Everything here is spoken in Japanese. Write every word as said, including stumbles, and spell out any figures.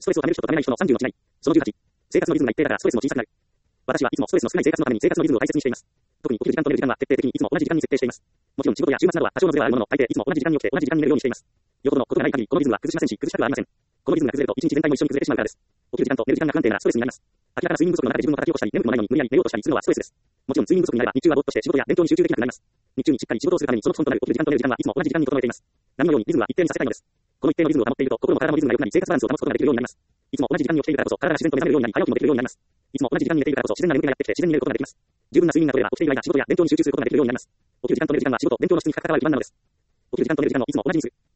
ストレスをためる人とためない人のさんじゅうの違い。そのじゅうはち。生活のリズムが一定だからストレスも小さくなる。私はいつもストレスの少ない生活のために生活のリズムを大切にしています。特に起きる時間と寝る時間は徹底的にいつも同じ時間に設定しています。もちろん仕事や週末などは多少のズレはあるものの、大抵いつも同じ時間に起きて同じ時間に寝るようにしています。よほどのことがない限り、このリズムは崩しませんし、崩したくはありません。このリズムが崩れると一日全体も一緒に崩れてしまうからです。起きる時間と寝る時間が不安定ならストレスになります。明らかな睡眠不足の中で自分を叩き起こしたり、眠くもないのに無理やり寝ようとしたりするのはストレスです。もちろん睡眠不足になれば日中はぼーっとして仕事や勉強に集中できなくなります。日中にしっかり仕事をするためにその基本となる起きる時間と寝る時間はいつも同じ時間に整えています。波のようにリズムは一定にさせたいのです。この一定のリズムを保っていると心も体もリズムが良くなり生活バランスを保つことができるようになります。いつも同じ時間に起きているからこそ体が自然と目覚めるようになり早起きもできるようになります。いつも同じ時間に寝ているからこそ自然な眠気がやってきて自然に寝ることができます。十分な睡眠が取れば起きている間仕事や勉強に集中することができるようになります。起きる時間と寝る時間は仕事、勉強の質に関わる基盤なのです。起きる時間と寝る時間をいつも同じにする。